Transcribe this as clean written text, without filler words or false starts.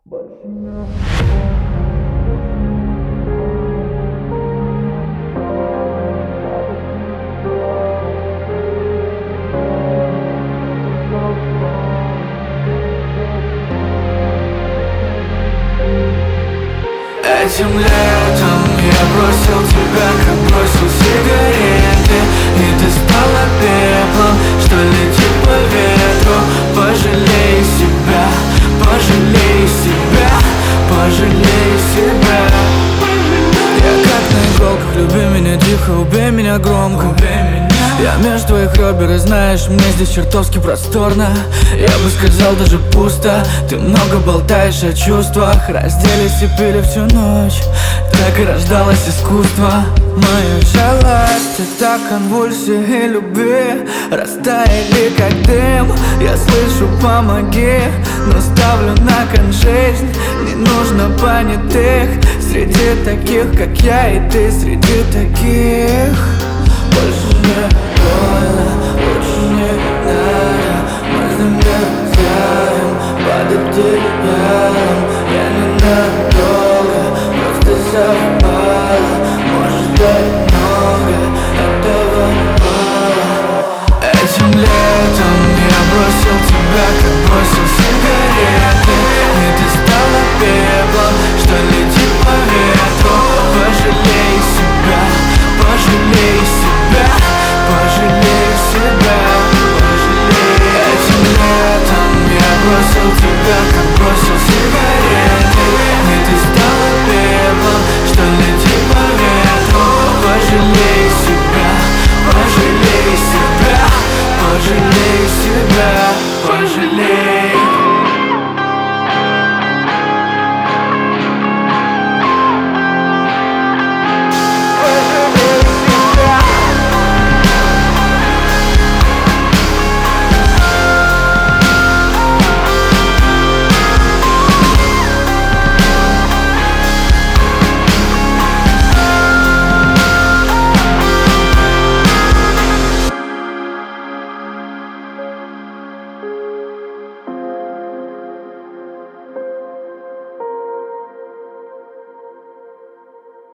Этим летом я бросил тебя, как бросил сигареты, и ты стала пеплом, что летит по ветру. Пожалей себя, пожалей себя, пожалей себя. Я как на иголках, люби меня тихо, убей меня громко. Я между твоих ребер, и знаешь, мне здесь чертовски просторно. Я бы сказал, даже пусто. Ты много болтаешь о чувствах. Разделись и пили всю ночь. Так и рождалось искусство. Моя жалость — это конвульсии любви. Растаяли как дым. Я слышу, помоги, но ставлю на кон жизнь. Не нужно понятых среди таких, как я и ты. Среди таких больше не больно, лучше не надо. Мы замерзаем под одеялом. Я ненадолго, просто совпало. Может быть много, этого мало. Этим летом я бросил тебя, как